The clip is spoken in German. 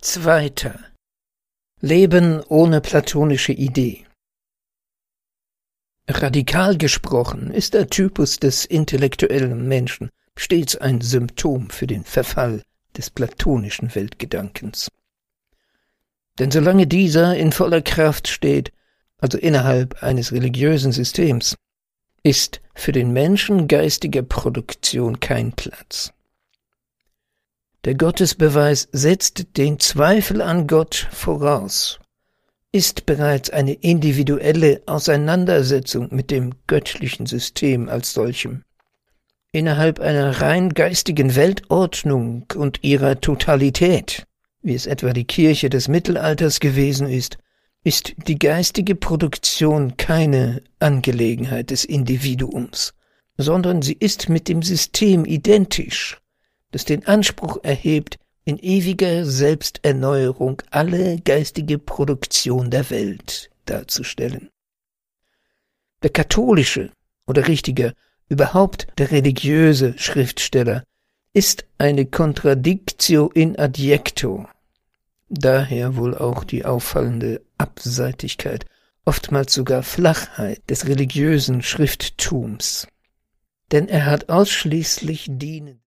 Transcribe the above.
Zweiter. Leben ohne platonische Idee. Radikal gesprochen ist der Typus des intellektuellen Menschen stets ein Symptom für den Verfall des platonischen Weltgedankens. Denn solange dieser in voller Kraft steht, also innerhalb eines religiösen Systems, ist für den Menschen geistiger Produktion kein Platz. Der Gottesbeweis setzt den Zweifel an Gott voraus, ist bereits eine individuelle Auseinandersetzung mit dem göttlichen System als solchem. Innerhalb einer rein geistigen Weltordnung und ihrer Totalität, wie es etwa die Kirche des Mittelalters gewesen ist die geistige Produktion keine Angelegenheit des Individuums, sondern sie ist mit dem System identisch, das den Anspruch erhebt, in ewiger Selbsterneuerung alle geistige Produktion der Welt darzustellen. Der katholische, oder richtiger, überhaupt der religiöse Schriftsteller ist eine Contradictio in adjecto, daher wohl auch die auffallende Abseitigkeit, oftmals sogar Flachheit des religiösen Schrifttums. Denn er hat ausschließlich dienend